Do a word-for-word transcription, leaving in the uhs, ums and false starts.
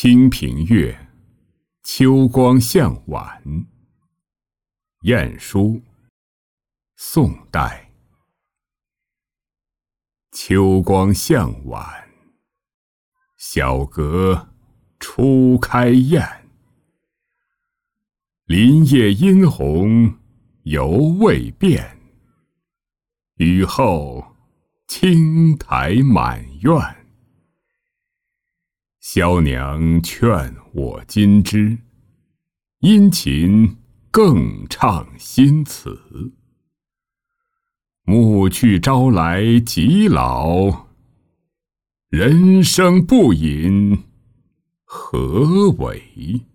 清平乐，秋光向晚。晏殊，宋代。秋光向晚，小阁初开宴。林叶殷红犹未变，雨后青苔满院。萧娘劝我今之，殷勤更唱新词。暮去朝来极老，人生不饮何为？